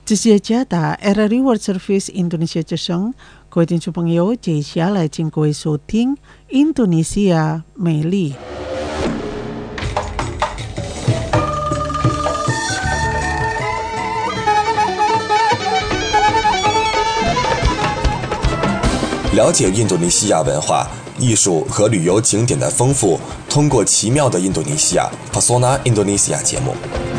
这是加达 RRI World Service Indonesia 之声，各位听众朋友，接下来请各位收听印度尼西亚美丽。 了解印度尼西亚文化、艺术和旅游景点的丰富，通过奇妙的印度尼西亚 Pesona Indonesia 节目。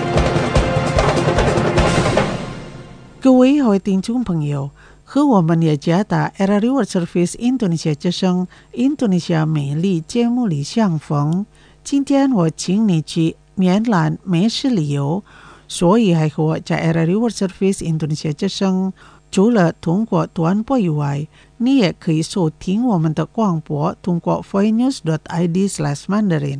各位好听众朋友，和我们也加达 RRI World Service Indonesia 之声印度尼西亚美丽节目里相逢。今天我请你去棉兰美食旅游，所以还和我在 RRI World Service Indonesia 之声。除了通过短波以外，你也可以收听我们的广播，通过 voinews.id/Mandarin。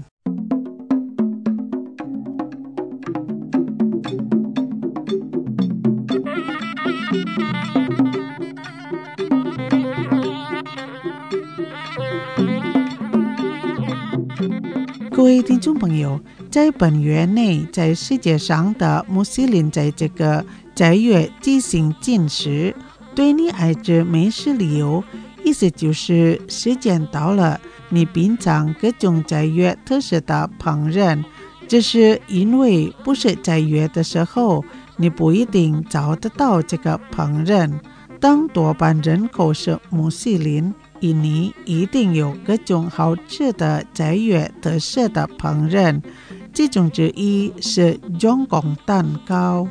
各位听众朋友，在本月内，在世界上的穆斯林在这个斋月进行禁食。对你爱着美食旅游，意思就是时间到了，你品尝各种斋月特色的烹饪。这是因为不是斋月的时候，你不一定找得到这个烹饪。当多半人口是穆斯林，印尼一定有各种好吃的斋月特色的烹饪，其中之一是中共蛋糕。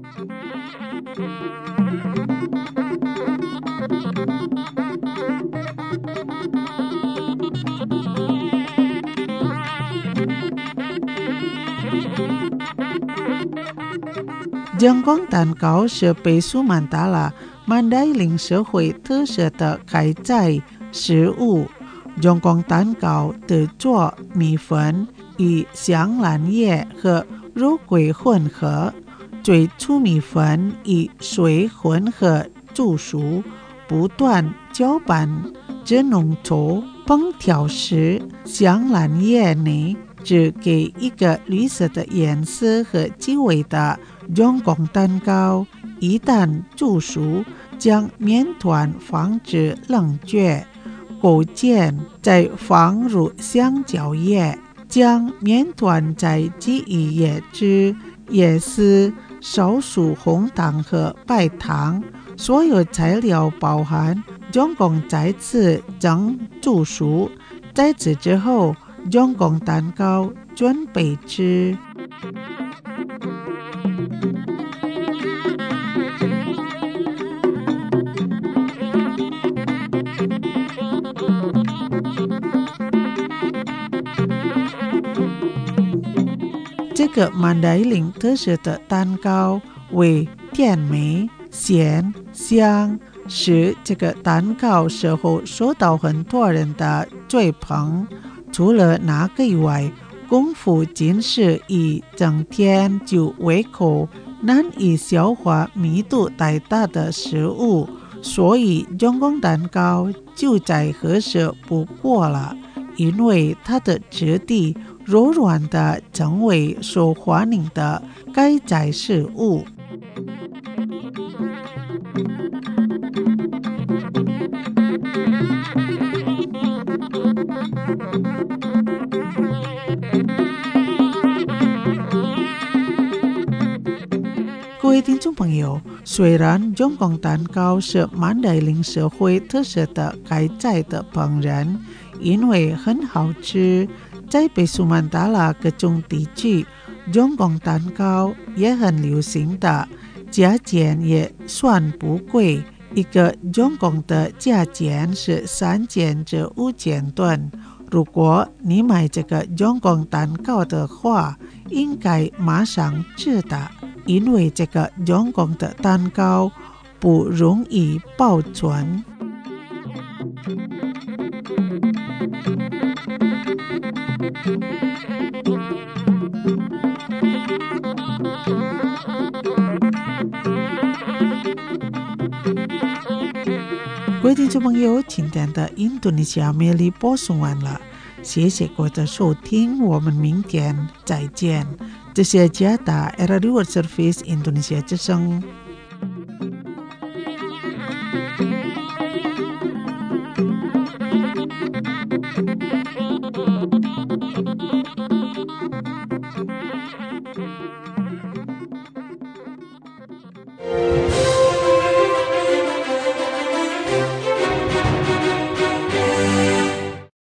中共蛋糕是北苏曼达拉曼代林社会特色的开斋食物。中共蛋糕的做米粉与香兰叶和肉桂混合，最初米粉与水混合煮熟，不断搅拌至浓稠。烹调时，香兰叶内只给一个绿色的颜色和气味的中共蛋糕，一旦煮熟，将面团放置冷却，勾芡，再放入香蕉叶，将面团再给予椰汁、椰丝、少数红糖和白糖。所有材料包含中共再次蒸煮熟，在此之后，中共蛋糕准备吃。这个曼代林特色的蛋糕为甜美、咸、香，使这个蛋糕时候受到很多人的追捧。除了那个以外，功夫尽是以整天就胃口难以消化、密度太大的食物，所以中共蛋糕就再合适不过了，因为它的质地柔软的成为受欢迎的开斋食物。各位听众朋友，虽然中共蛋糕是曼代林社会特色的开斋的烹饪，因为很好吃，在北苏曼达拉各种地区，中共蛋糕也很流行的，价钱也算不贵，一个中共的价钱是3000至5000盾。如果你买这个中共蛋糕的话，应该马上吃的，因为这个中共的蛋糕不容易保存。各位听众朋友，今天的印度尼西亚美丽播送完了，谢谢各位的收听，我们明天再见。这是加达 RRI World Service Indonesia 之声。